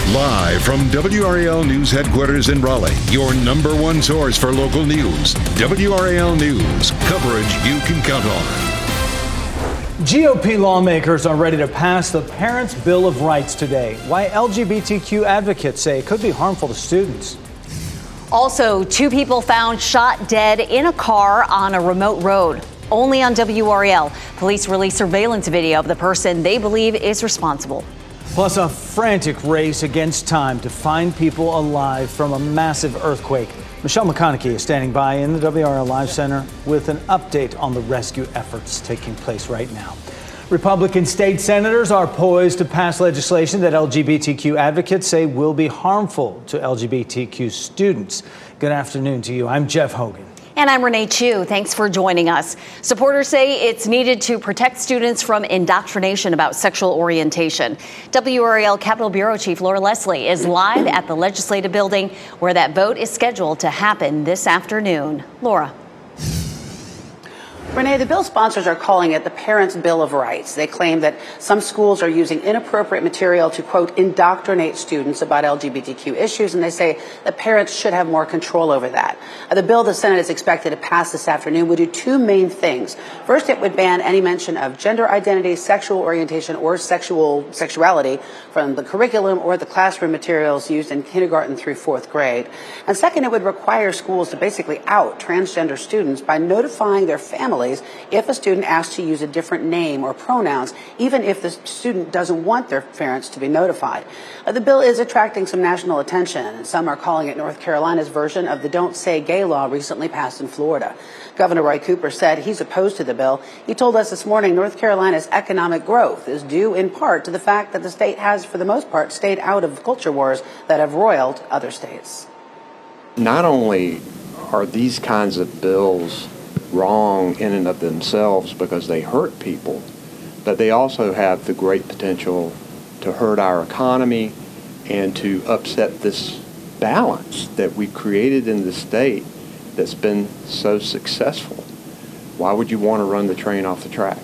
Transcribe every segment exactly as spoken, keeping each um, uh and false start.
Live from W R A L News headquarters in Raleigh, your number one source for local news. W R A L News, coverage you can count on. G O P lawmakers are ready to pass the Parents' Bill of Rights today. Why L G B T Q advocates say it could be harmful to students. Also, two people found shot dead in a car on a remote road. Only on W R A L, police released surveillance video of the person they believe is responsible. Plus, a frantic race against time to find people alive from a massive earthquake. Michelle McConaughey is standing by in the W R L Live Center with an update on the rescue efforts taking place right now. Republican state senators are poised to pass legislation that L G B T Q advocates say will be harmful to L G B T Q students. Good afternoon to you. I'm Jeff Hogan. And I'm Renee Chu. Thanks for joining us. Supporters say it's needed to protect students from indoctrination about sexual orientation. W R A L Capitol Bureau Chief Laura Leslie is live at the Legislative Building, where that vote is scheduled to happen this afternoon. Laura. Renee, the bill sponsors are calling it the Parents' Bill of Rights. They claim that some schools are using inappropriate material to, quote, indoctrinate students about L G B T Q issues, and they say that parents should have more control over that. Uh, the bill the Senate is expected to pass this afternoon would do two main things. First, it would ban any mention of gender identity, sexual orientation, or sexual sexuality from the curriculum or the classroom materials used in kindergarten through fourth grade. And second, it would require schools to basically out transgender students by notifying their families if a student asks to use a different name or pronouns, even if the student doesn't want their parents to be notified. Uh, the bill is attracting some national attention, and some are calling it North Carolina's version of the Don't Say Gay law recently passed in Florida. Governor Roy Cooper said he's opposed to the bill. He told us this morning North Carolina's economic growth is due in part to the fact that the state has, for the most part, stayed out of culture wars that have roiled other states. Not only are these kinds of bills wrong in and of themselves because they hurt people, but they also have the great potential to hurt our economy and to upset this balance that we created in the state that's been so successful. Why would you want to run the train off the track?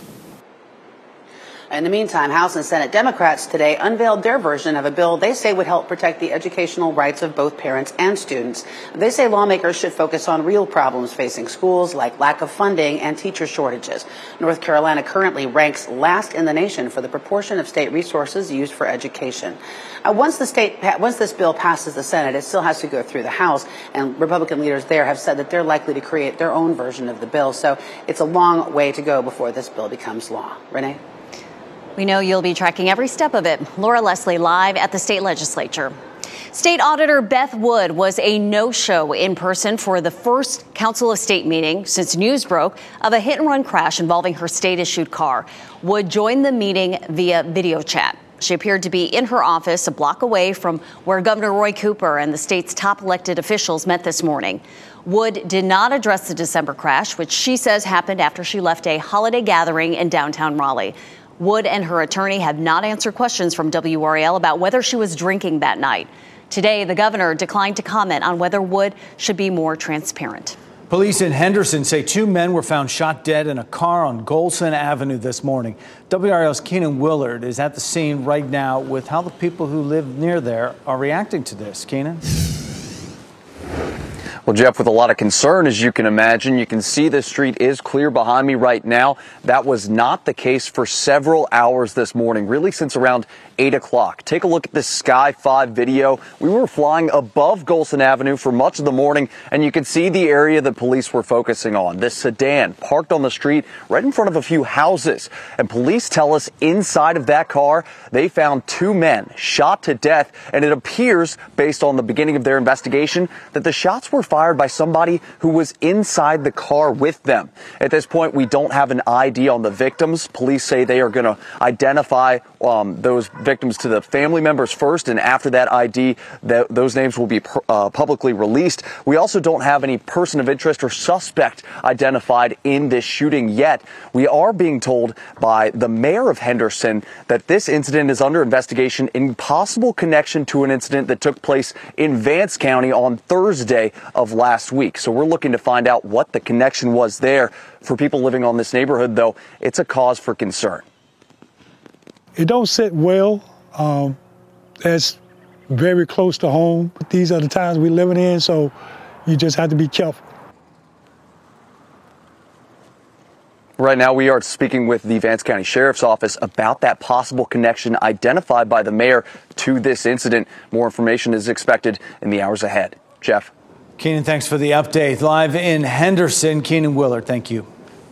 In the meantime, House and Senate Democrats today unveiled their version of a bill they say would help protect the educational rights of both parents and students. They say lawmakers should focus on real problems facing schools, like lack of funding and teacher shortages. North Carolina currently ranks last in the nation for the proportion of state resources used for education. Uh, once the state, once this bill passes the Senate, it still has to go through the House, and Republican leaders there have said that they're likely to create their own version of the bill. So it's a long way to go before this bill becomes law. Renee? We know you'll be tracking every step of it. Laura Leslie live at the state legislature. State Auditor Beth Wood was a no-show in person for the first Council of State meeting since news broke of a hit-and-run crash involving her state-issued car. Wood joined the meeting via video chat. She appeared to be in her office a block away from where Governor Roy Cooper and the state's top elected officials met this morning. Wood did not address the December crash, which she says happened after she left a holiday gathering in downtown Raleigh. Wood and her attorney have not answered questions from W R A L about whether she was drinking that night. Today, the governor declined to comment on whether Wood should be more transparent. Police in Henderson say two men were found shot dead in a car on Golson Avenue this morning. W R A L's Keenan Willard is at the scene right now with how the people who live near there are reacting to this. Keenan? Well, Jeff, with a lot of concern, as you can imagine, you can see the street is clear behind me right now. That was not the case for several hours this morning, really since around eight o'clock. Take a look at this Sky five video. We were flying above Golson Avenue for much of the morning, and you can see the area that police were focusing on. This sedan parked on the street right in front of a few houses. And police tell us inside of that car, they found two men shot to death. And it appears, based on the beginning of their investigation, that the shots were fired by somebody who was inside the car with them. At this point, we don't have an I D on the victims. Police say they are going to identify um, those victims to the family members first, and after that I D, th- those names will be per- uh, publicly released. We also don't have any person of interest or suspect identified in this shooting yet. We are being told by the mayor of Henderson that this incident is under investigation in possible connection to an incident that took place in Vance County on Thursday of last week. So we're looking to find out what the connection was there. For people living on this neighborhood, though, it's a cause for concern. It don't sit well um, as very close to home. These are the times we're living in, so you just have to be careful. Right now, we are speaking with the Vance County Sheriff's Office about that possible connection identified by the mayor to this incident. More information is expected in the hours ahead. Jeff. Keenan, thanks for the update. Live in Henderson, Keenan Willard, thank you.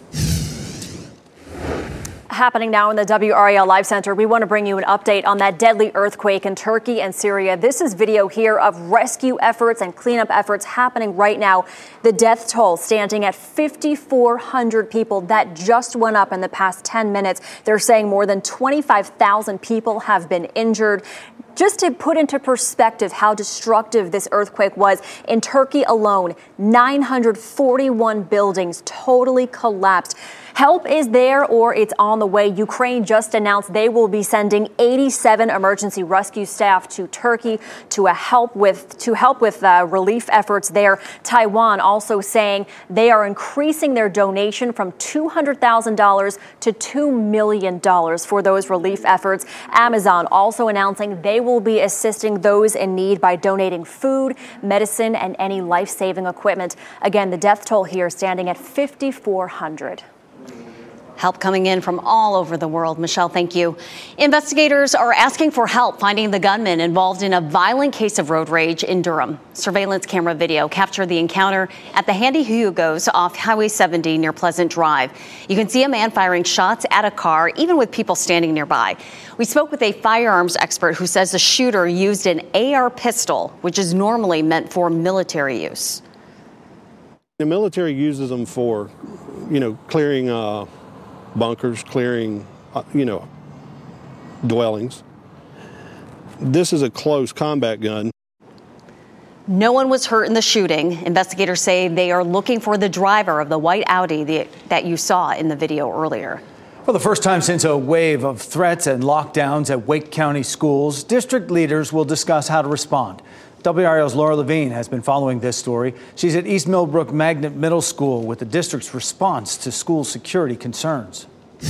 Happening now in the W R A L Live Center, we want to bring you an update on that deadly earthquake in Turkey and Syria. This is video here of rescue efforts and cleanup efforts happening right now. The death toll standing at five thousand four hundred people. That just went up in the past ten minutes. They're saying more than twenty-five thousand people have been injured. Just to put into perspective how destructive this earthquake was, in Turkey alone, nine hundred forty-one buildings totally collapsed. Help is there or it's on the way. Ukraine just announced they will be sending eighty-seven emergency rescue staff to Turkey to uh, help with to help with uh, relief efforts there. Taiwan also saying they are increasing their donation from two hundred thousand dollars to two million dollars for those relief efforts. Amazon also announcing they will be assisting those in need by donating food, medicine, and any life-saving equipment. Again, the death toll here standing at five thousand four hundred. Help coming in from all over the world. Michelle, thank you. Investigators are asking for help finding the gunman involved in a violent case of road rage in Durham. Surveillance camera video captured the encounter at the Handy Hugo's off Highway seventy near Pleasant Drive. You can see a man firing shots at a car, even with people standing nearby. We spoke with a firearms expert who says the shooter used an A R pistol, which is normally meant for military use. The military uses them for, you know, clearing uh, bunkers, clearing, uh, you know, dwellings. This is a close combat gun. No one was hurt in the shooting. Investigators say they are looking for the driver of the white Audi the, that you saw in the video earlier. For the first time since a wave of threats and lockdowns at Wake County schools, district leaders will discuss how to respond. W R A L's Laura Levine has been following this story. She's at East Millbrook Magnet Middle School with the district's response to school security concerns.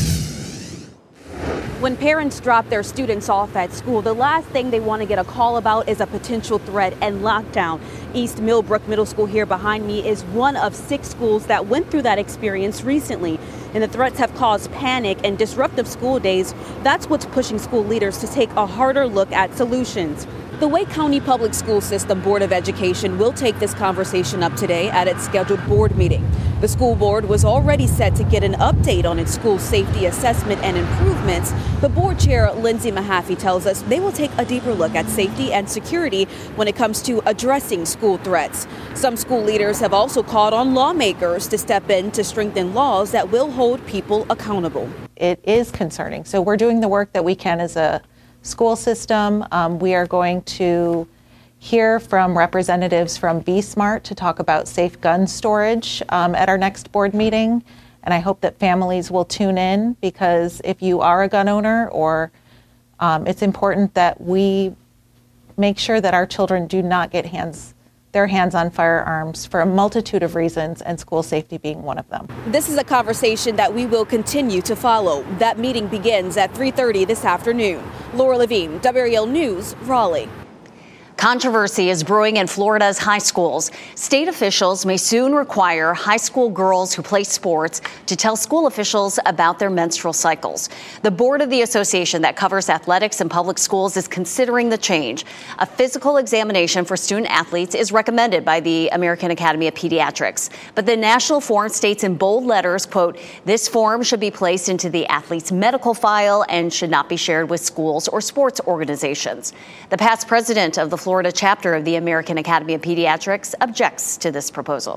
When parents drop their students off at school, the last thing they want to get a call about is a potential threat and lockdown. East Millbrook Middle School here behind me is one of six schools that went through that experience recently. And the threats have caused panic and disruptive school days. That's what's pushing school leaders to take a harder look at solutions. The Wake County Public School System Board of Education will take this conversation up today at its scheduled board meeting. The school board was already set to get an update on its school safety assessment and improvements. The board chair, Lindsay Mahaffey, tells us they will take a deeper look at safety and security when it comes to addressing school threats. Some school leaders have also called on lawmakers to step in to strengthen laws that will hold people accountable. It is concerning. So we're doing the work that we can as a school system. Um, we are going to hear from representatives from Be Smart to talk about safe gun storage um, at our next board meeting. And I hope that families will tune in, because if you are a gun owner, or um, it's important that we make sure that our children do not get hands their hands on firearms for a multitude of reasons, and school safety being one of them. This is a conversation that we will continue to follow. That meeting begins at three thirty this afternoon. Laura Levine, W R A L News, Raleigh. Controversy is brewing in Florida's high schools. State officials may soon require high school girls who play sports to tell school officials about their menstrual cycles. The board of the association that covers athletics in public schools is considering the change. A physical examination for student athletes is recommended by the American Academy of Pediatrics. But the national form states in bold letters, quote, this form should be placed into the athlete's medical file and should not be shared with schools or sports organizations. The past president of the Florida chapter of the American Academy of Pediatrics objects to this proposal.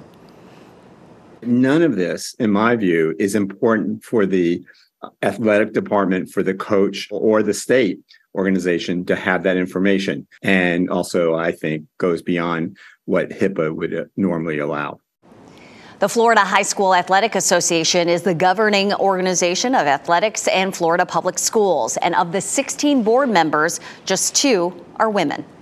None of this, in my view, is important for the athletic department, for the coach, or the state organization to have that information. And also, I think, goes beyond what HIPAA would normally allow. The Florida High School Athletic Association is the governing organization of athletics and Florida public schools. And of the sixteen board members, just two are women.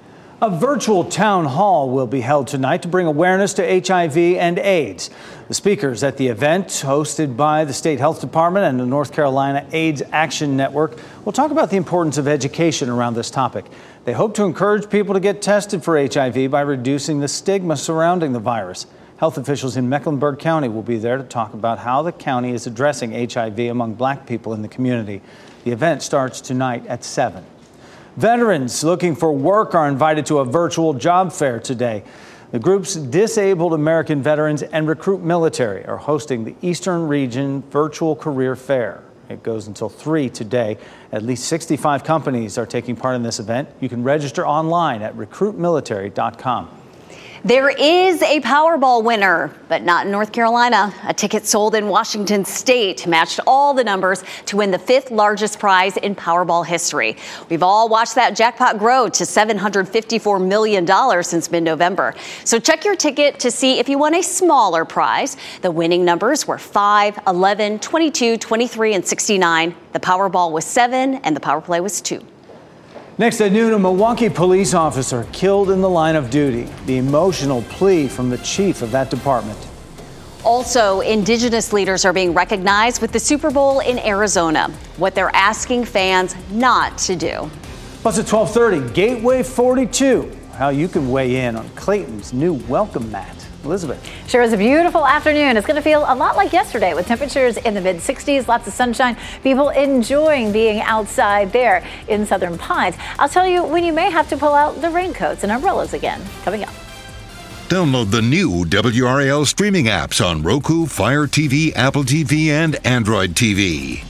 A virtual town hall will be held tonight to bring awareness to H I V and AIDS. The speakers at the event, hosted by the State Health Department and the North Carolina AIDS Action Network, will talk about the importance of education around this topic. They hope to encourage people to get tested for H I V by reducing the stigma surrounding the virus. Health officials in Mecklenburg County will be there to talk about how the county is addressing H I V among black people in the community. The event starts tonight at seven. Veterans looking for work are invited to a virtual job fair today. The groups Disabled American Veterans and Recruit Military are hosting the Eastern Region Virtual Career Fair. It goes until three today. At least sixty-five companies are taking part in this event. You can register online at recruit military dot com. There is a Powerball winner, but not in North Carolina. A ticket sold in Washington state matched all the numbers to win the fifth largest prize in Powerball history. We've all watched that jackpot grow to seven hundred fifty-four million dollars since mid-November. So check your ticket to see if you won a smaller prize. The winning numbers were five, eleven, twenty-two, twenty-three, and sixty-nine. The Powerball was seven, and the Power Play was two. Next at noon, a Milwaukee police officer killed in the line of duty. The emotional plea from the chief of that department. Also, indigenous leaders are being recognized with the Super Bowl in Arizona. What they're asking fans not to do. Plus at twelve thirty, Gateway forty-two. How you can weigh in on Clayton's new welcome mat. Elizabeth. Sure is a beautiful afternoon. It's going to feel a lot like yesterday with temperatures in the mid sixties, lots of sunshine, people enjoying being outside there in Southern Pines. I'll tell you when you may have to pull out the raincoats and umbrellas again. Coming up. Download the new W R A L streaming apps on Roku, Fire T V, Apple T V, and Android T V.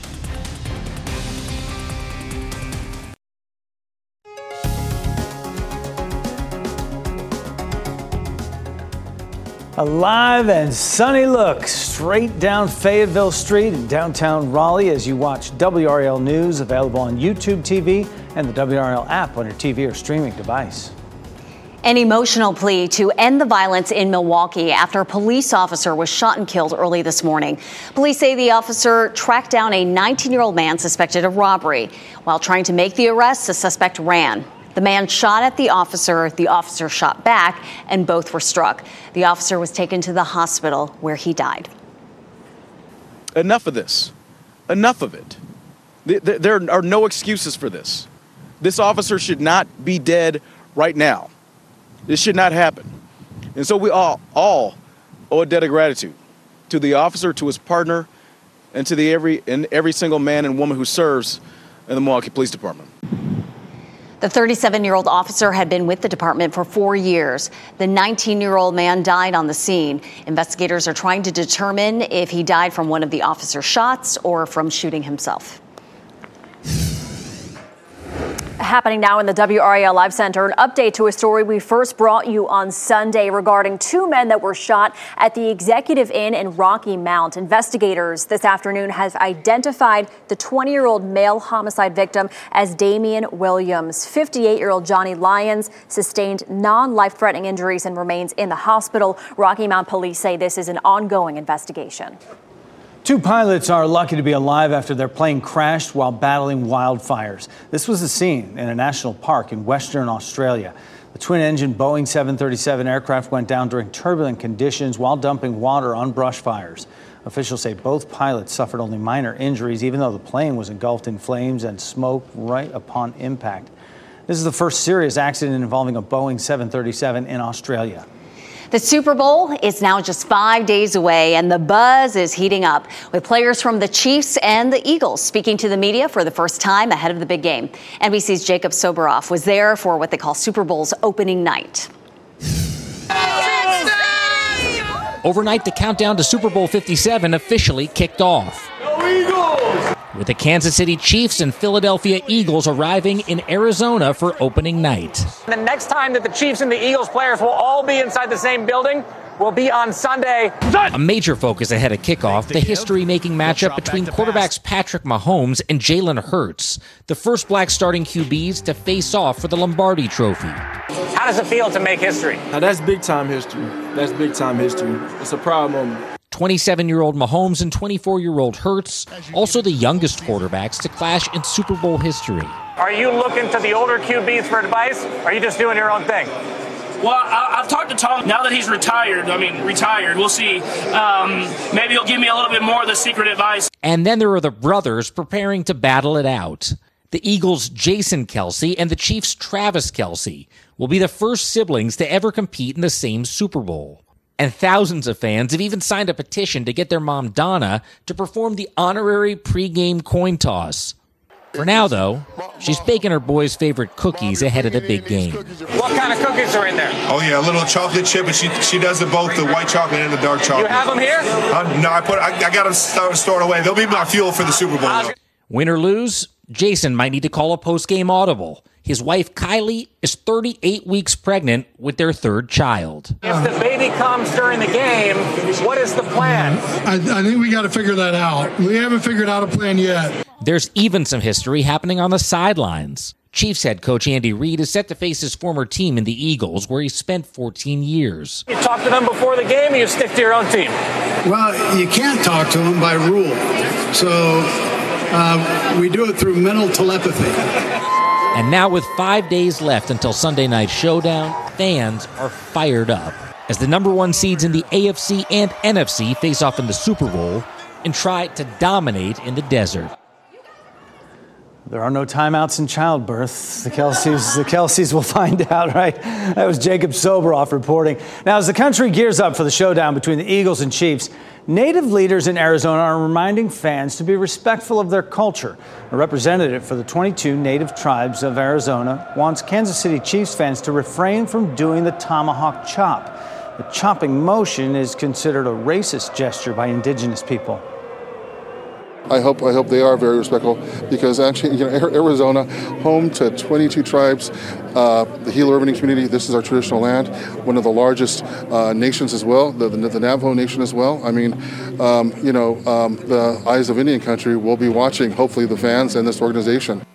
A live and sunny look straight down Fayetteville Street in downtown Raleigh as you watch W R A L News, available on YouTube T V and the W R A L app on your T V or streaming device. An emotional plea to end the violence in Milwaukee after a police officer was shot and killed early this morning. Police say the officer tracked down a nineteen-year-old man suspected of robbery. While trying to make the arrest, the suspect ran. The man shot at the officer, the officer shot back, and both were struck. The officer was taken to the hospital where he died. Enough of this. Enough of it. There are no excuses for this. This officer should not be dead right now. This should not happen. And so we all, all owe a debt of gratitude to the officer, to his partner, and to the every and every single man and woman who serves in the Milwaukee Police Department. The thirty-seven-year-old officer had been with the department for four years. The nineteen-year-old man died on the scene. Investigators are trying to determine if he died from one of the officer's shots or from shooting himself. Happening now in the W R A L Live Center, an update to a story we first brought you on Sunday regarding two men that were shot at the Executive Inn in Rocky Mount. Investigators this afternoon have identified the twenty-year-old male homicide victim as Damian Williams. fifty-eight-year-old Johnny Lyons sustained non-life-threatening injuries and remains in the hospital. Rocky Mount police say this is an ongoing investigation. Two pilots are lucky to be alive after their plane crashed while battling wildfires. This was the scene in a national park in Western Australia. The twin-engine Boeing seven thirty-seven aircraft went down during turbulent conditions while dumping water on brush fires. Officials say both pilots suffered only minor injuries, even though the plane was engulfed in flames and smoke right upon impact. This is the first serious accident involving a Boeing seven thirty-seven in Australia. The Super Bowl is now just five days away, and the buzz is heating up, with players from the Chiefs and the Eagles speaking to the media for the first time ahead of the big game. N B C's Jacob Soboroff was there for what they call Super Bowl's opening night. Overnight, the countdown to Super Bowl fifty-seven officially kicked off, with the Kansas City Chiefs and Philadelphia Eagles arriving in Arizona for opening night. The next time that the Chiefs and the Eagles players will all be inside the same building will be on Sunday. A major focus ahead of kickoff, the history-making matchup between quarterbacks Patrick Mahomes and Jalen Hurts, the first black starting Q Bs to face off for the Lombardi Trophy. How does it feel to make history? Now that's big-time history. That's big-time history. It's a proud moment. twenty-seven-year-old Mahomes and twenty-four-year-old Hurts, also the youngest quarterbacks to clash in Super Bowl history. Are you looking to the older Q Bs for advice, or are you just doing your own thing? Well, I, I've talked to Tom. Now that he's retired, I mean, retired, we'll see. Um, maybe he'll give me a little bit more of the secret advice. And then there are the brothers preparing to battle it out. The Eagles' Jason Kelce and the Chiefs' Travis Kelce will be the first siblings to ever compete in the same Super Bowl. And thousands of fans have even signed a petition to get their mom, Donna, to perform the honorary pregame coin toss. For now, though, she's baking her boy's favorite cookies ahead of the big game. What kind of cookies are in there? Oh, yeah, a little chocolate chip, and she she does it both the white chocolate and the dark chocolate. You have them here? Uh, no, I put I, I got them start, stored away. They'll be my fuel for the Super Bowl, though. Win or lose, Jason might need to call a post-game audible. His wife, Kylie, is thirty-eight weeks pregnant with their third child. If the baby comes during the game, what is the plan? I, I think we got to figure that out. We haven't figured out a plan yet. There's even some history happening on the sidelines. Chiefs head coach Andy Reid is set to face his former team in the Eagles, where he spent fourteen years. You talk to them before the game, or you stick to your own team? Well, you can't talk to them by rule. So uh, we do it through mental telepathy. And now with five days left until Sunday Night Showdown, fans are fired up as the number one seeds in the A F C and N F C face off in the Super Bowl and try to dominate in the desert. There are no timeouts in childbirth. The Kelce's, the Kelce's will find out, right? That was Jacob Soboroff reporting. Now, as the country gears up for the showdown between the Eagles and Chiefs, Native leaders in Arizona are reminding fans to be respectful of their culture. A representative for the twenty-two Native tribes of Arizona wants Kansas City Chiefs fans to refrain from doing the tomahawk chop. The chopping motion is considered a racist gesture by indigenous people. I hope I hope they are very respectful, because actually, you know, Arizona, home to twenty-two tribes, uh, the Gila River community. This is our traditional land, one of the largest uh, nations as well, the, the, the Navajo Nation as well. I mean, um, you know, um, the eyes of Indian country will be watching, hopefully, the fans and this organization.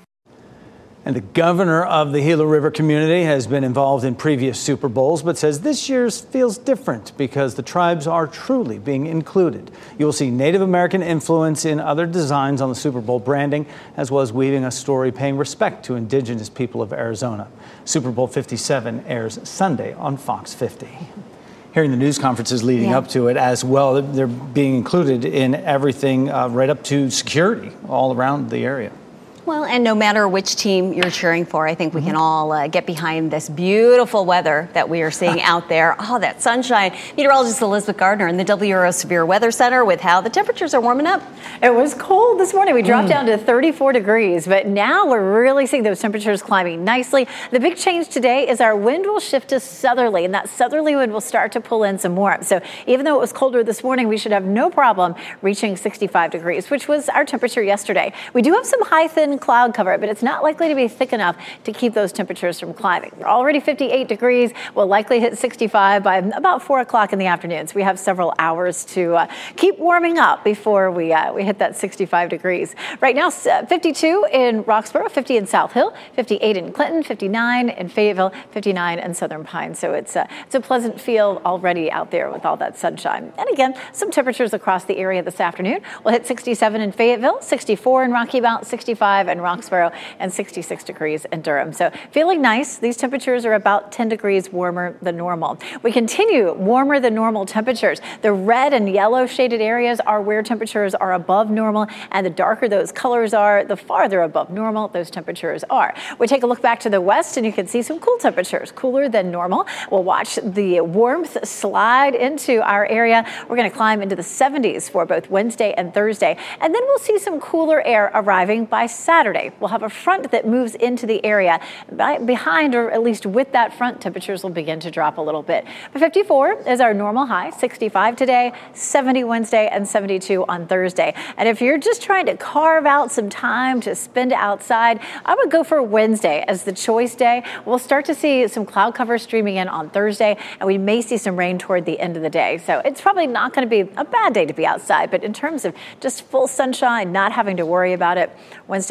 And the governor of the Gila River community has been involved in previous Super Bowls, but says this year's feels different because the tribes are truly being included. You will see Native American influence in other designs on the Super Bowl branding, as well as weaving a story paying respect to indigenous people of Arizona. Super Bowl fifty-seven airs Sunday on Fox fifty. Hearing the news conferences leading Yeah. up to it as well, they're being included in everything uh, right up to security all around the area. Well, and no matter which team you're cheering for, I think we can all uh, get behind this beautiful weather that we are seeing out there. Oh, that sunshine. Meteorologist Elizabeth Gardner in the W R O Severe Weather Center with how the temperatures are warming up. It was cold this morning. We dropped Mm. down to thirty-four degrees, but now we're really seeing those temperatures climbing nicely. The big change today is our wind will shift to southerly, and that southerly wind will start to pull in some warmth. So even though it was colder this morning, we should have no problem reaching sixty-five degrees, which was our temperature yesterday. We do have some high, thin cloud cover, but it's not likely to be thick enough to keep those temperatures from climbing. We're already fifty-eight degrees. We'll likely hit sixty-five by about four o'clock in the afternoon. So we have several hours to uh, keep warming up before we uh, we hit that sixty-five degrees. Right now, fifty-two in Roxborough, fifty in South Hill, fifty-eight in Clinton, fifty-nine in Fayetteville, fifty-nine in Southern Pines. So it's a, it's a pleasant feel already out there with all that sunshine. And again, some temperatures across the area this afternoon. We'll hit sixty-seven in Fayetteville, sixty-four in Rocky Mount, sixty-five in Roxborough, and sixty-six degrees in Durham. So feeling nice. These temperatures are about ten degrees warmer than normal. We continue warmer than normal temperatures. The red and yellow shaded areas are where temperatures are above normal, and the darker those colors are, the farther above normal those temperatures are. We take a look back to the west, and you can see some cool temperatures, cooler than normal. We'll watch the warmth slide into our area. We're going to climb into the seventies for both Wednesday and Thursday, and then we'll see some cooler air arriving by Saturday. We'll have a front that moves into the area. By, behind, or at least with that front, temperatures will begin to drop a little bit. But fifty-four is our normal high, sixty-five today, seventy Wednesday, and seventy-two on Thursday. And if you're just trying to carve out some time to spend outside, I would go for Wednesday as the choice day. We'll start to see some cloud cover streaming in on Thursday, and we may see some rain toward the end of the day. So it's probably not going to be a bad day to be outside, but in terms of just full sunshine, not having to worry about it, Wednesday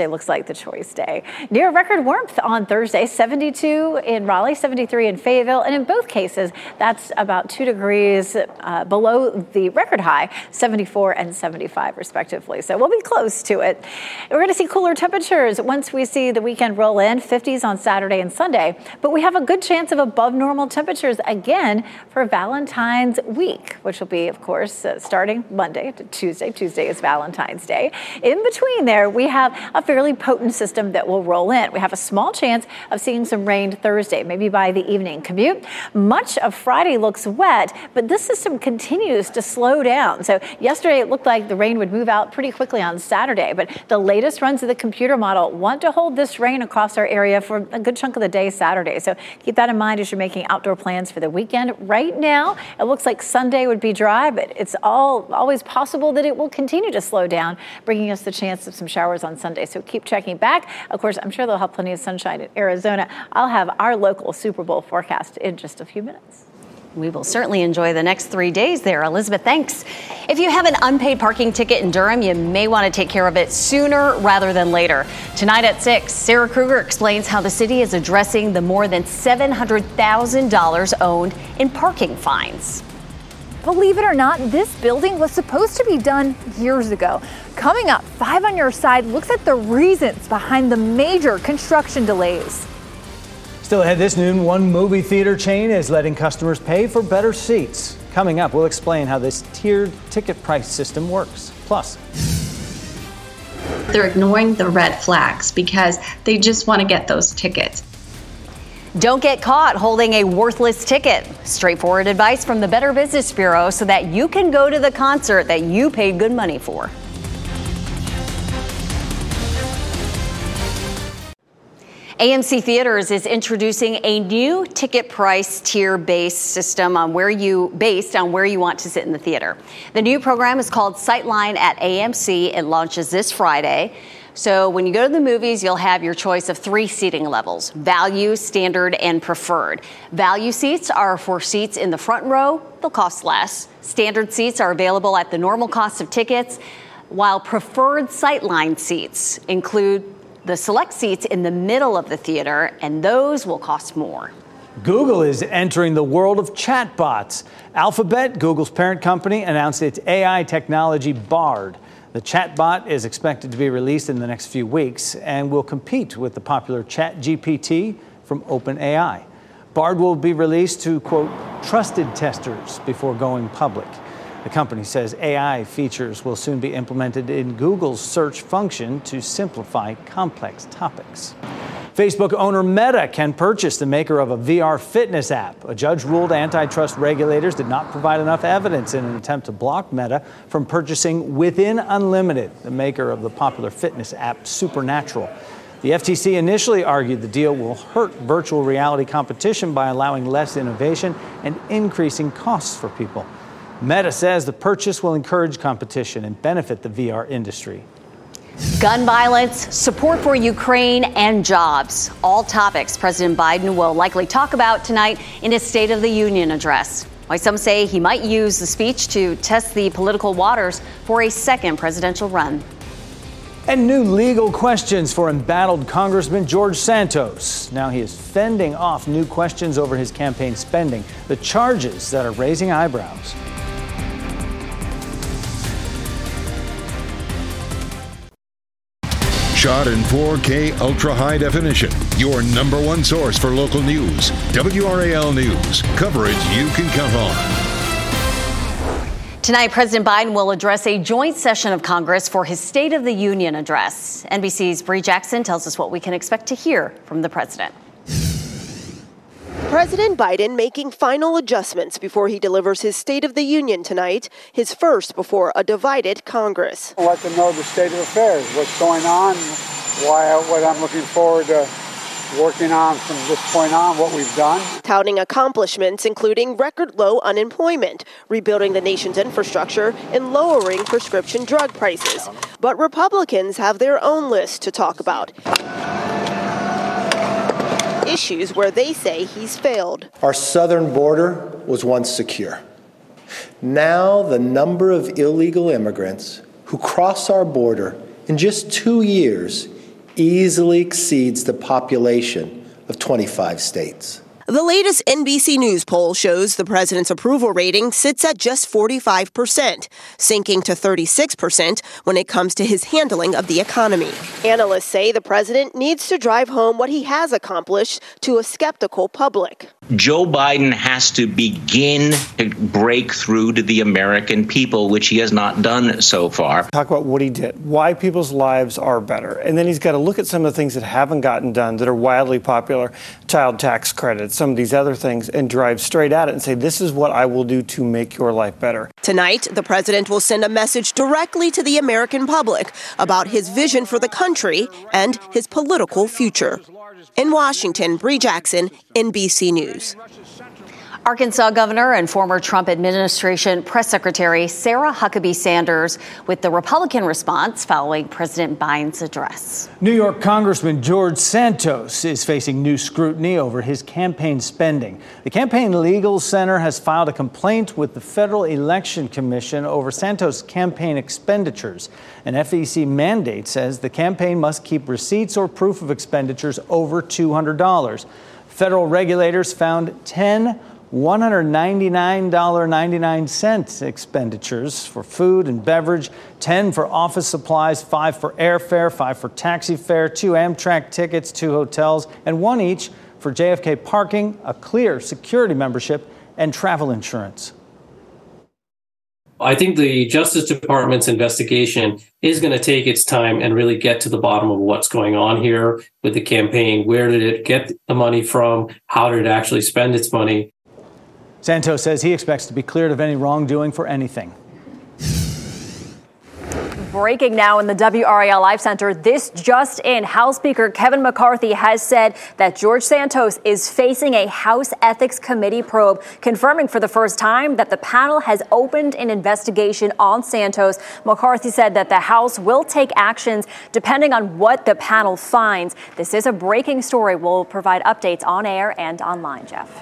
looks like the choice day. Near record warmth on Thursday, seventy-two in Raleigh, seventy-three in Fayetteville, and in both cases, that's about two degrees uh, below the record high, seventy-four and seventy-five respectively. So we'll be close to it. We're going to see cooler temperatures once we see the weekend roll in, fifties on Saturday and Sunday, but we have a good chance of above normal temperatures again for Valentine's week, which will be, of course, uh, starting Monday to Tuesday. Tuesday is Valentine's Day. In between there, we have a fairly potent system that will roll in. We have a small chance of seeing some rain Thursday, maybe by the evening commute. Much of Friday looks wet, but this system continues to slow down. So yesterday it looked like the rain would move out pretty quickly on Saturday, but the latest runs of the computer model want to hold this rain across our area for a good chunk of the day Saturday. So keep that in mind as you're making outdoor plans for the weekend. Right now, it looks like Sunday would be dry, but it's all always possible that it will continue to slow down, bringing us the chance of some showers on Sunday. So keep checking back. Of course, I'm sure they'll have plenty of sunshine in Arizona. I'll have our local Super Bowl forecast in just a few minutes. We will certainly enjoy the next three days there. Elizabeth, thanks. If you have an unpaid parking ticket in Durham, you may want to take care of it sooner rather than later. Tonight at six, Sarah Kruger explains how the city is addressing the more than seven hundred thousand dollars owed in parking fines. Believe it or not, this building was supposed to be done years ago. Coming up, Five on Your Side looks at the reasons behind the major construction delays. Still ahead this noon, one movie theater chain is letting customers pay for better seats. Coming up, we'll explain how this tiered ticket price system works. Plus, they're ignoring the red flags because they just want to get those tickets. Don't get caught holding a worthless ticket. Straightforward advice from the Better Business Bureau so that you can go to the concert that you paid good money for. A M C Theaters is introducing a new ticket price tier-based system on where you based on where you want to sit in the theater. The new program is called Sightline at A M C. It launches this Friday. So when you go to the movies, you'll have your choice of three seating levels: value, standard, and preferred. Value seats are for seats in the front row. They'll cost less. Standard seats are available at the normal cost of tickets, while preferred Sightline seats include the select seats in the middle of the theater, and those will cost more. Google is entering the world of chatbots. Alphabet, Google's parent company, announced its A I technology Bard. The chatbot is expected to be released in the next few weeks and will compete with the popular ChatGPT from OpenAI. Bard will be released to, quote, trusted testers before going public. The company says A I features will soon be implemented in Google's search function to simplify complex topics. Facebook owner Meta can purchase the maker of a V R fitness app. A judge ruled antitrust regulators did not provide enough evidence in an attempt to block Meta from purchasing Within Unlimited, the maker of the popular fitness app Supernatural. The F T C initially argued the deal will hurt virtual reality competition by allowing less innovation and increasing costs for people. Meta says the purchase will encourage competition and benefit the V R industry. Gun violence, support for Ukraine, and jobs. All topics President Biden will likely talk about tonight in his State of the Union address. Why some say he might use the speech to test the political waters for a second presidential run. And new legal questions for embattled Congressman George Santos. Now he is fending off new questions over his campaign spending, the charges that are raising eyebrows. Shot in four K ultra high definition. Your number one source for local news. W R A L News. Coverage you can count on. Tonight, President Biden will address a joint session of Congress for his State of the Union address. N B C's Bree Jackson tells us what we can expect to hear from the president. President Biden making final adjustments before he delivers his State of the Union tonight, his first before a divided Congress. I'll let them know the state of affairs, what's going on, why, what I'm looking forward to working on from this point on, what we've done. Touting accomplishments including record low unemployment, rebuilding the nation's infrastructure, and lowering prescription drug prices. But Republicans have their own list to talk about. Issues where they say he's failed. Our southern border was once secure. Now the number of illegal immigrants who cross our border in just two years easily exceeds the population of twenty-five states. The latest N B C News poll shows the president's approval rating sits at just forty-five percent, sinking to thirty-six percent when it comes to his handling of the economy. Analysts say the president needs to drive home what he has accomplished to a skeptical public. Joe Biden has to begin to break through to the American people, which he has not done so far. Talk about what he did, why people's lives are better. And then he's got to look at some of the things that haven't gotten done that are wildly popular, child tax credits, some of these other things, and drive straight at it and say, this is what I will do to make your life better. Tonight, the president will send a message directly to the American public about his vision for the country and his political future. In Washington, Bree Jackson, N B C News. Arkansas Governor and former Trump administration press secretary Sarah Huckabee Sanders with the Republican response following President Biden's address. New York Congressman George Santos is facing new scrutiny over his campaign spending. The Campaign Legal Center has filed a complaint with the Federal Election Commission over Santos' campaign expenditures. An F E C mandate says the campaign must keep receipts or proof of expenditures over two hundred dollars. Federal regulators found ten one hundred ninety-nine dollars and ninety-nine cents expenditures for food and beverage, ten for office supplies, five for airfare, five for taxi fare, two Amtrak tickets, two hotels, and one each for J F K parking, a Clear security membership, and travel insurance. I think the Justice Department's investigation is going to take its time and really get to the bottom of what's going on here with the campaign. Where did it get the money from? How did it actually spend its money? Santos says he expects to be cleared of any wrongdoing for anything. Breaking now in the W R A L Live Center. This just in. House Speaker Kevin McCarthy has said that George Santos is facing a House Ethics Committee probe, confirming for the first time that the panel has opened an investigation on Santos. McCarthy said that the House will take actions depending on what the panel finds. This is a breaking story. We'll provide updates on air and online, Jeff.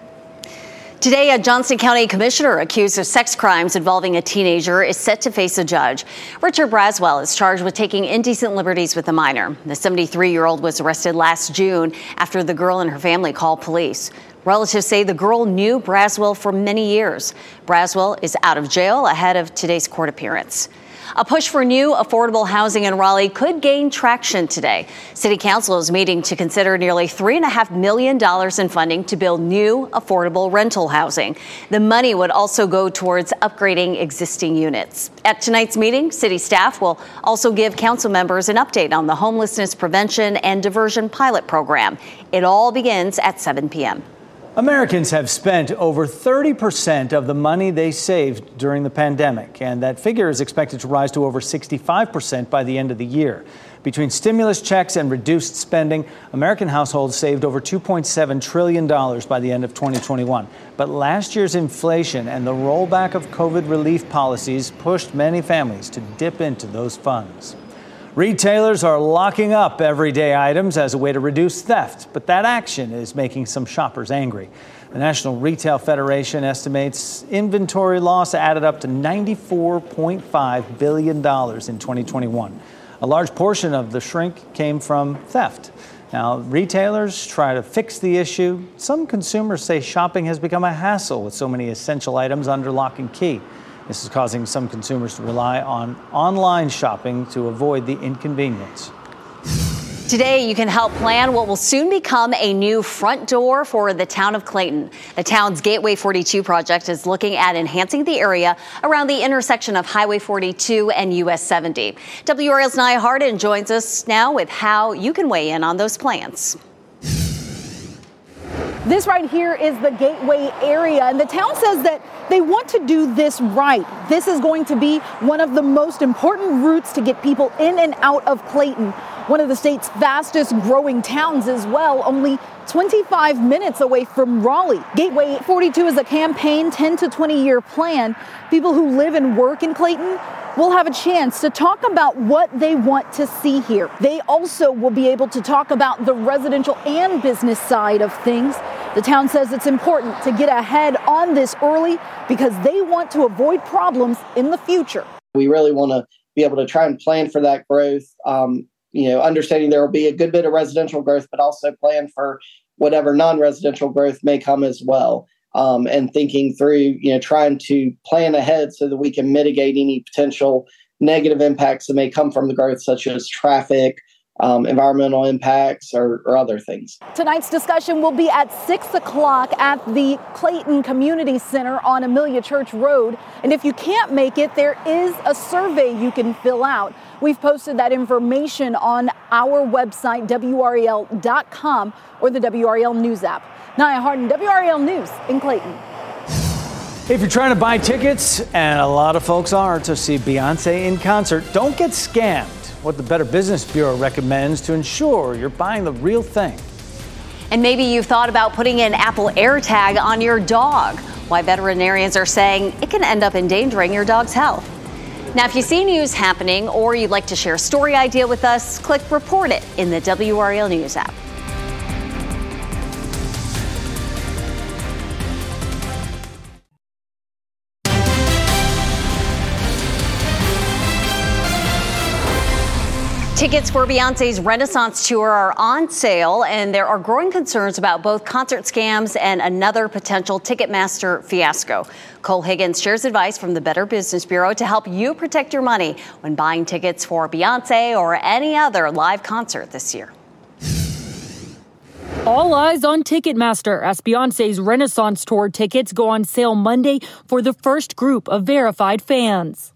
Today, a Johnson County commissioner accused of sex crimes involving a teenager is set to face a judge. Richard Braswell is charged with taking indecent liberties with a minor. The seventy-three-year-old was arrested last June after the girl and her family called police. Relatives say the girl knew Braswell for many years. Braswell is out of jail ahead of today's court appearance. A push for new affordable housing in Raleigh could gain traction today. City Council is meeting to consider nearly three point five million dollars in funding to build new affordable rental housing. The money would also go towards upgrading existing units. At tonight's meeting, city staff will also give council members an update on the homelessness prevention and diversion pilot program. It all begins at seven p.m. Americans have spent over thirty percent of the money they saved during the pandemic, and that figure is expected to rise to over sixty-five percent by the end of the year. Between stimulus checks and reduced spending, American households saved over two point seven trillion dollars by the end of twenty twenty-one. But last year's inflation and the rollback of COVID relief policies pushed many families to dip into those funds. Retailers are locking up everyday items as a way to reduce theft, but that action is making some shoppers angry. The National Retail Federation estimates inventory loss added up to ninety-four point five billion dollars in twenty twenty-one. A large portion of the shrink came from theft. Now, retailers try to fix the issue. Some consumers say shopping has become a hassle with so many essential items under lock and key. This is causing some consumers to rely on online shopping to avoid the inconvenience. Today, you can help plan what will soon become a new front door for the town of Clayton. The town's Gateway forty-two project is looking at enhancing the area around the intersection of Highway forty-two and U S seventy. W R A L's Nia Harden joins us now with how you can weigh in on those plans. This right here is the Gateway area, and the town says that they want to do this right. This is going to be one of the most important routes to get people in and out of Clayton, one of the state's fastest growing towns as well, only twenty-five minutes away from Raleigh. Gateway forty-two is a campaign ten to twenty year plan. People who live and work in Clayton will have a chance to talk about what they want to see here. They also will be able to talk about the residential and business side of things. The town says it's important to get ahead on this early because they want to avoid problems in the future. We really want to be able to try and plan for that growth um, you know, understanding there will be a good bit of residential growth, but also plan for whatever non-residential growth may come as well. Um, and thinking through, you know, trying to plan ahead so that we can mitigate any potential negative impacts that may come from the growth, such as traffic, um, environmental impacts, or, or other things. Tonight's discussion will be at six o'clock at the Clayton Community Center on Amelia Church Road. And if you can't make it, there is a survey you can fill out. We've posted that information on our website, W R E L dot com, or the W R E L News app. Nia Harden, W R E L News in Clayton. If you're trying to buy tickets, and a lot of folks are, to see Beyonce in concert, don't get scammed. What the Better Business Bureau recommends to ensure you're buying the real thing. And maybe you've thought about putting an Apple AirTag on your dog. Why veterinarians are saying it can end up endangering your dog's health. Now, if you see news happening or you'd like to share a story idea with us, click Report It in the W R E L News app. Tickets for Beyonce's Renaissance tour are on sale, and there are growing concerns about both concert scams and another potential Ticketmaster fiasco. Cole Higgins shares advice from the Better Business Bureau to help you protect your money when buying tickets for Beyonce or any other live concert this year. All eyes on Ticketmaster as Beyonce's Renaissance tour tickets go on sale Monday for the first group of verified fans.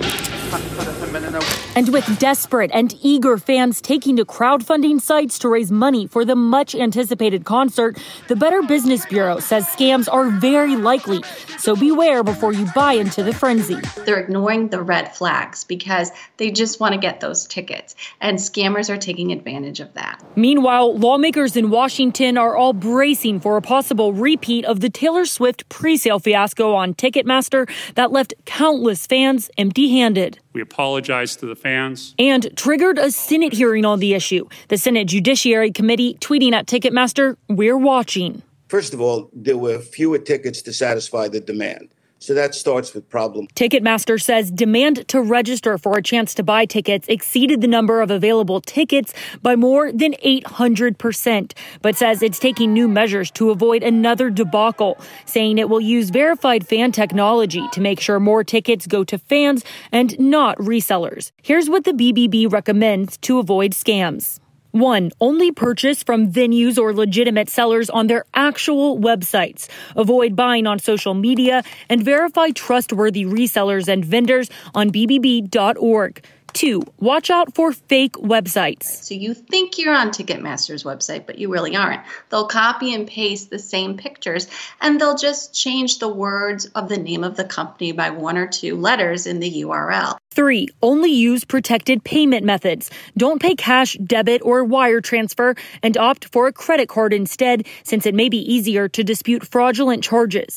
And with desperate and eager fans taking to crowdfunding sites to raise money for the much-anticipated concert, the Better Business Bureau says scams are very likely, so beware before you buy into the frenzy. They're ignoring the red flags because they just want to get those tickets, and scammers are taking advantage of that. Meanwhile, lawmakers in Washington are all bracing for a possible repeat of the Taylor Swift pre-sale fiasco on Ticketmaster that left countless fans empty-handed. We apologize to the fans. And triggered a Senate hearing on the issue. The Senate Judiciary Committee tweeting at Ticketmaster, "We're watching." First of all, there were fewer tickets to satisfy the demand. So that starts with problem. Ticketmaster says demand to register for a chance to buy tickets exceeded the number of available tickets by more than eight hundred percent, but says it's taking new measures to avoid another debacle, saying it will use verified fan technology to make sure more tickets go to fans and not resellers. Here's what the B B B recommends to avoid scams. One, only purchase from venues or legitimate sellers on their actual websites. Avoid buying on social media and verify trustworthy resellers and vendors on B B B dot org. Two, watch out for fake websites. So you think you're on Ticketmaster's website, but you really aren't. They'll copy and paste the same pictures, and they'll just change the words of the name of the company by one or two letters in the U R L. Three, only use protected payment methods. Don't pay cash, debit, or wire transfer, and opt for a credit card instead, since it may be easier to dispute fraudulent charges.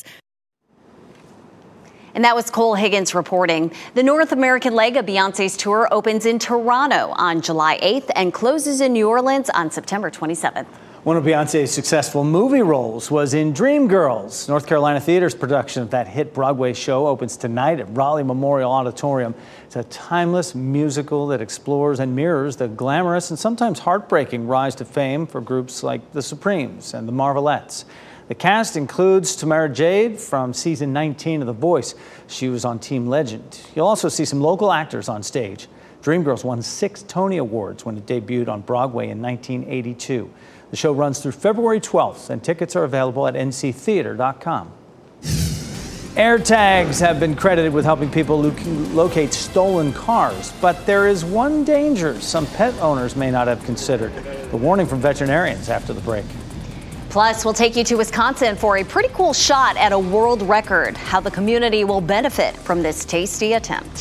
And that was Cole Higgins reporting. The North American leg of Beyonce's tour opens in Toronto on July eighth and closes in New Orleans on September twenty-seventh. One of Beyonce's successful movie roles was in Dreamgirls. North Carolina Theater's production of that hit Broadway show opens tonight at Raleigh Memorial Auditorium. It's a timeless musical that explores and mirrors the glamorous and sometimes heartbreaking rise to fame for groups like the Supremes and the Marvelettes. The cast includes Tamara Jade from season nineteen of The Voice. She was on Team Legend. You'll also see some local actors on stage. Dreamgirls won six Tony Awards when it debuted on Broadway in nineteen eighty-two. The show runs through February twelfth, and tickets are available at N C theater dot com. AirTags have been credited with helping people lo- locate stolen cars, but there is one danger some pet owners may not have considered. The warning from veterinarians after the break. Plus, we'll take you to Wisconsin for a pretty cool shot at a world record, how the community will benefit from this tasty attempt.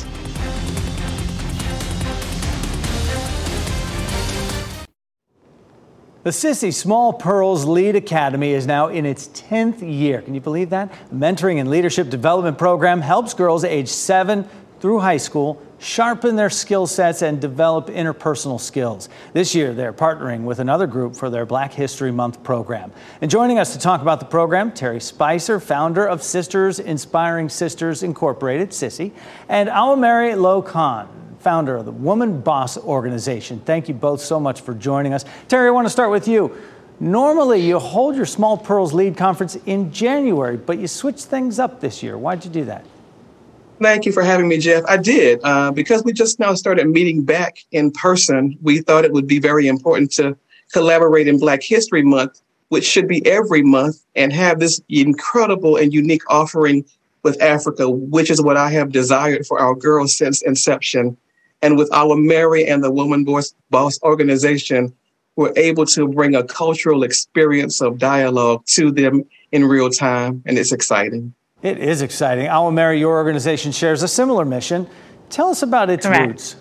The Sissy Small Pearls Lead Academy is now in its tenth year. Can you believe that? The Mentoring and Leadership Development Program helps girls age seven through high school sharpen their skill sets and develop interpersonal skills. This year, they're partnering with another group for their Black History Month program. And joining us to talk about the program, Terry Spicer, founder of Sisters Inspiring Sisters Incorporated, Sissy, and Awamary Lo Khan, founder of the Woman Boss Organization. Thank you both so much for joining us. Terry, I want to start with you. Normally, you hold your Small Pearls Lead Conference in January, but you switched things up this year. Why'd you do that? Thank you for having me, Jeff. I did. Uh, because we just now started meeting back in person, we thought it would be very important to collaborate in Black History Month, which should be every month, and have this incredible and unique offering with Africa, which is what I have desired for our girls since inception. And with our Mary and the Woman Boss, Boss Organization, we're able to bring a cultural experience of dialogue to them in real time, and it's exciting. It is exciting. Our Mary, your organization shares a similar mission. Tell us about its Correct. roots.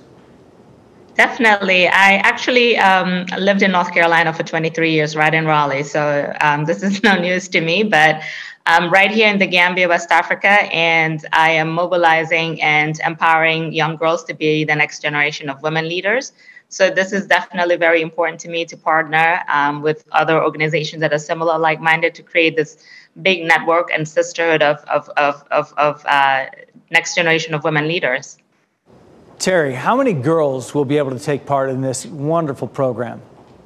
Definitely. I actually um, lived in North Carolina for twenty-three years, right in Raleigh. So um, this is no news to me, but I'm right here in the Gambia, West Africa, and I am mobilizing and empowering young girls to be the next generation of women leaders. So this is definitely very important to me to partner um, with other organizations that are similar, like-minded, to create this big network and sisterhood of of of of, of uh, next generation of women leaders. Terry, how many girls will be able to take part in this wonderful program?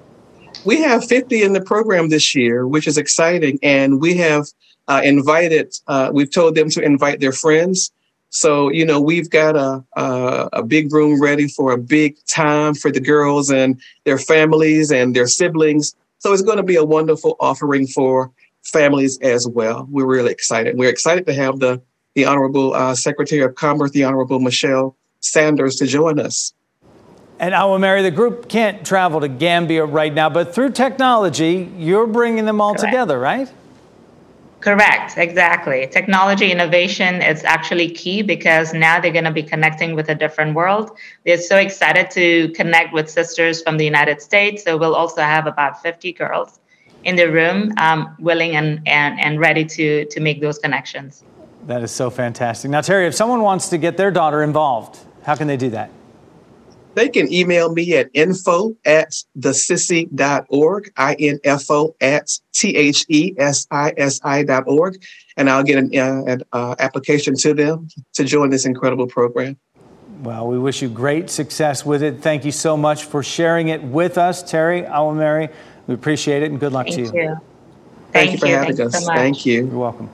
We have fifty in the program this year, which is exciting. And we have uh, invited, uh, we've told them to invite their friends. So, you know, we've got a, a, a big room ready for a big time for the girls and their families and their siblings. So it's going to be a wonderful offering for families as well. We're really excited. We're excited to have the, the Honorable uh, Secretary of Commerce, the Honorable Michelle Sanders, to join us. And Awa Mary, the group can't travel to Gambia right now, but through technology, you're bringing them all Correct. together, right? Correct, exactly. Technology innovation is actually key because now they're going to be connecting with a different world. They're so excited to connect with sisters from the United States. So we'll also have about fifty girls in the room, um, willing and, and, and ready to, to make those connections. That is so fantastic. Now, Terry, if someone wants to get their daughter involved, how can they do that? They can email me at info at the sissy dot org, I N F O at T H E S I S I dot org, and I'll get an, uh, an uh, application to them to join this incredible program. Well, we wish you great success with it. Thank you so much for sharing it with us, Terry, Awa Mary. We appreciate it, and good luck Thank to you. you. you. Thank, Thank you for you. having Thank us. you so Thank you. You're welcome.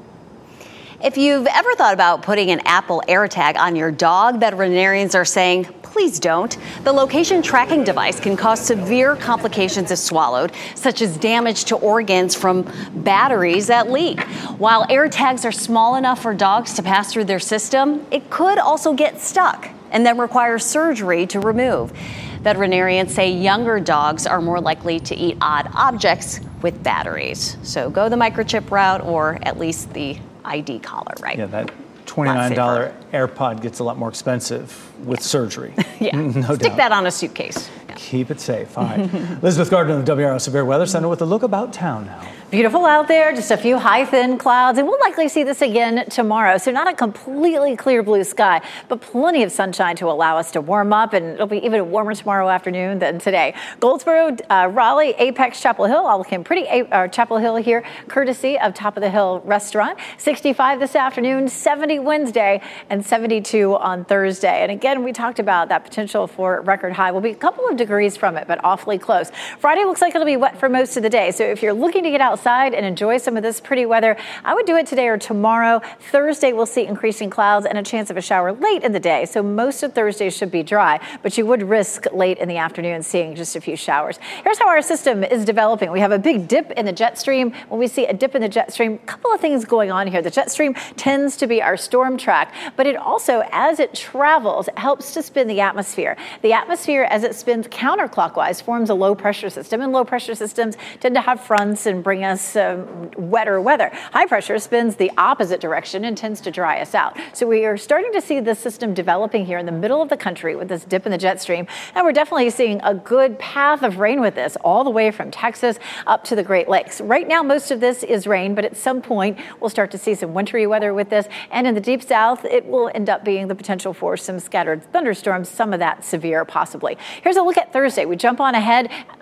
If you've ever thought about putting an Apple AirTag on your dog, veterinarians are saying, please don't. The location tracking device can cause severe complications if swallowed, such as damage to organs from batteries that leak. While AirTags are small enough for dogs to pass through their system, it could also get stuck and then require surgery to remove. Veterinarians say younger dogs are more likely to eat odd objects with batteries. So go the microchip route, or at least the I D collar, right? Yeah, that twenty-nine dollars AirPod gets a lot more expensive with surgery. Yeah, no stick doubt. that on a suitcase. Yeah. Keep it safe. All right. Elizabeth Gardner of the W R O Severe Weather Center with a look about town now. Beautiful out there, just a few high, thin clouds, and we'll likely see this again tomorrow. So not a completely clear blue sky, but plenty of sunshine to allow us to warm up, and it'll be even warmer tomorrow afternoon than today. Goldsboro, uh, Raleigh, Apex, Chapel Hill, all looking pretty. Uh, Chapel Hill here, courtesy of Top of the Hill Restaurant. sixty-five this afternoon, seventy Wednesday, and seventy-two on Thursday. And again, we talked about that potential for record high. We'll be a couple of degrees from it, but awfully close. Friday looks like it'll be wet for most of the day. So if you're looking to get outside and enjoy some of this pretty weather, I would do it today or tomorrow. Thursday, we'll see increasing clouds and a chance of a shower late in the day. So most of Thursday should be dry, but you would risk late in the afternoon seeing just a few showers. Here's how our system is developing. We have a big dip in the jet stream. When we see a dip in the jet stream, a couple of things going on here. The jet stream tends to be our storm track, but it also, as it travels, helps to spin the atmosphere. The atmosphere, as it spins counterclockwise, forms a low pressure system, and low pressure systems tend to have fronts and bring us um, wetter weather. High pressure spins the opposite direction and tends to dry us out. So we are starting to see this system developing here in the middle of the country with this dip in the jet stream, and we're definitely seeing a good path of rain with this all the way from Texas up to the Great Lakes. Right now, most of this is rain, but at some point we'll start to see some wintry weather with this, and in the deep south, it will end up being the potential for some scattered thunderstorms, some of that severe possibly. Here's a look at Thursday. We jump on ahead.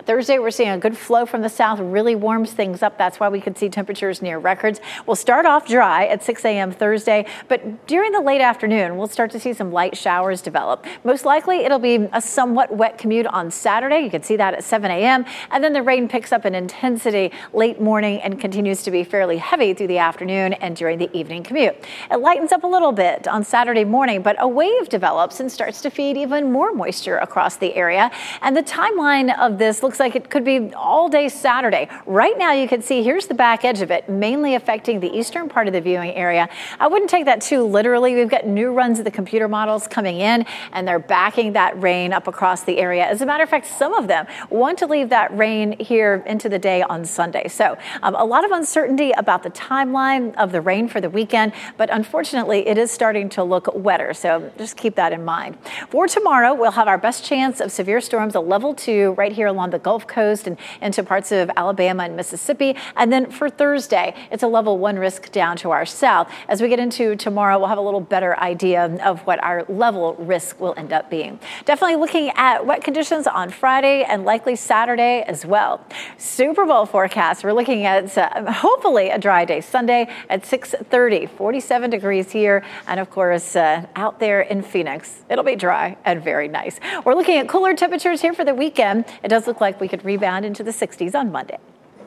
Thursday, we're seeing a good flow from the south, really warms things up. That's why we could see temperatures near records. We'll start off dry at six a.m. Thursday, but during the late afternoon, we'll start to see some light showers develop. Most likely, it'll be a somewhat wet commute on Saturday. You can see that at seven a.m. And then the rain picks up in intensity late morning and continues to be fairly heavy through the afternoon and during the evening commute. It lightens up a little bit on Saturday morning, but a wave develops and starts to feed even more moisture across the area. And the timeline of this looks like it could be all day Saturday. Right now, you can see here's the back edge of it, mainly affecting the eastern part of the viewing area. I wouldn't take that too literally. We've got new runs of the computer models coming in, and they're backing that rain up across the area. As a matter of fact, some of them want to leave that rain here into the day on Sunday. So um, a lot of uncertainty about the timeline of the rain for the weekend, but unfortunately, it is starting to look wetter. So just keep that in mind. For tomorrow, we'll have our best chance of severe storms, a level two right here along the Gulf Coast and into parts of Alabama and Mississippi. And then for Thursday, it's a level one risk down to our south. As we get into tomorrow, we'll have a little better idea of what our level risk will end up being. Definitely looking at wet conditions on Friday and likely Saturday as well. Super Bowl forecast, we're looking at uh, hopefully a dry day Sunday at six thirty, forty-seven degrees here. And of course, uh, out there in Phoenix, it'll be dry and very nice. We're looking at cooler temperatures here for the weekend. It does look like we could rebound into the sixties on Monday.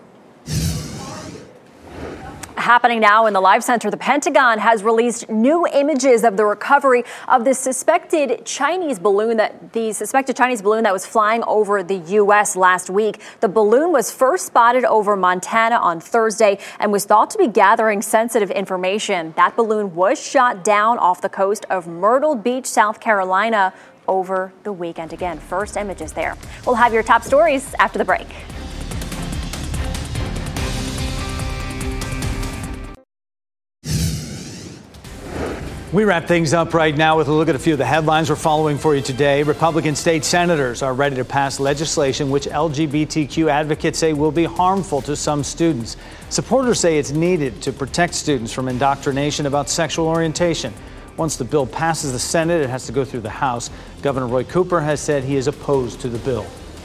Happening now in the Live Center, the Pentagon has released new images of the recovery of the suspected Chinese balloon that the suspected Chinese balloon that was flying over the U S last week. The balloon was first spotted over Montana on Thursday and was thought to be gathering sensitive information. That balloon was shot down off the coast of Myrtle Beach, South Carolina over the weekend. Again, first images there. We'll have your top stories after the break. We wrap things up right now with a look at a few of the headlines we're following for you today. Republican state senators are ready to pass legislation which L G B T Q advocates say will be harmful to some students. Supporters say it's needed to protect students from indoctrination about sexual orientation. Once the bill passes the Senate, it has to go through the House. Governor Roy Cooper has said he is opposed to the bill.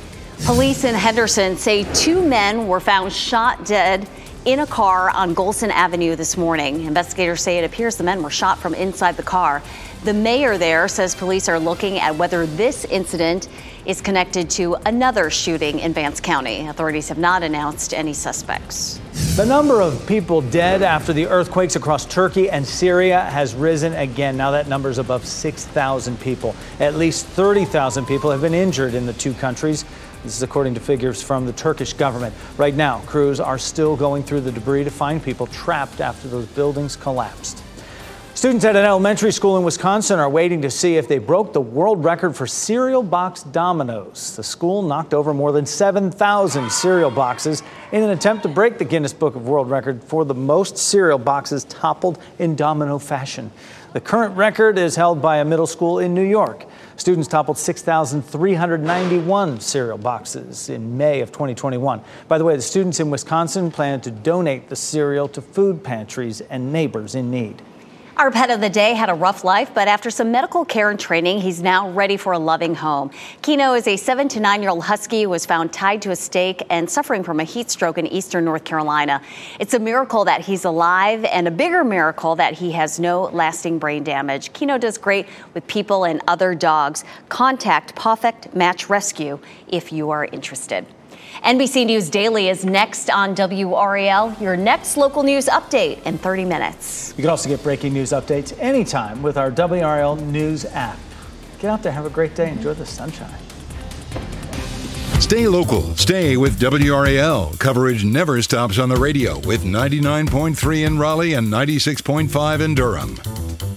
Police in Henderson say two men were found shot dead in a car on Golson Avenue this morning. Investigators say it appears the men were shot from inside the car. The mayor there says police are looking at whether this incident is connected to another shooting in Vance County. Authorities have not announced any suspects. The number of people dead after the earthquakes across Turkey and Syria has risen again. Now that number is above six thousand people. At least thirty thousand people have been injured in the two countries. This is according to figures from the Turkish government. Right now, crews are still going through the debris to find people trapped after those buildings collapsed. Students at an elementary school in Wisconsin are waiting to see if they broke the world record for cereal box dominoes. The school knocked over more than seven thousand cereal boxes in an attempt to break the Guinness Book of World Record for the most cereal boxes toppled in domino fashion. The current record is held by a middle school in New York. Students toppled six thousand three hundred ninety-one cereal boxes in May of twenty twenty-one. By the way, the students in Wisconsin plan to donate the cereal to food pantries and neighbors in need. Our pet of the day had a rough life, but after some medical care and training, he's now ready for a loving home. Kino is a seven to nine-year-old husky who was found tied to a stake and suffering from a heat stroke in eastern North Carolina. It's a miracle that he's alive and a bigger miracle that he has no lasting brain damage. Kino does great with people and other dogs. Contact Perfect Match Rescue if you are interested. N B C News Daily is next on W R A L, your next local news update in thirty minutes. You can also get breaking news updates anytime with our W R A L News app. Get out there, have a great day, enjoy the sunshine. Stay local, stay with W R A L. Coverage never stops on the radio with ninety-nine point three in Raleigh and ninety-six point five in Durham.